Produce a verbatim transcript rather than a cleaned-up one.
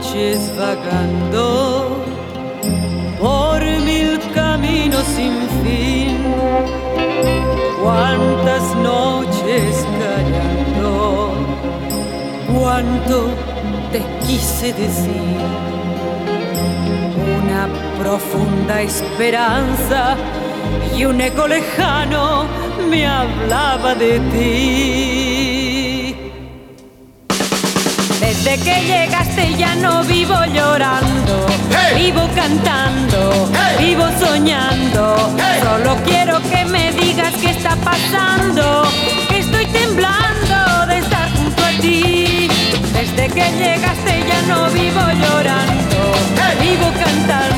noches vagando por mil caminos sin fin, cuántas noches callando, cuánto te quise decir. Una profunda esperanza y un eco lejano me hablaba de ti. Desde que llegaste ya no vivo llorando, hey, vivo cantando, hey, vivo soñando, hey. Solo quiero que me digas qué está pasando, que estoy temblando de estar junto a ti. Desde que llegaste ya no vivo llorando, hey, vivo cantando.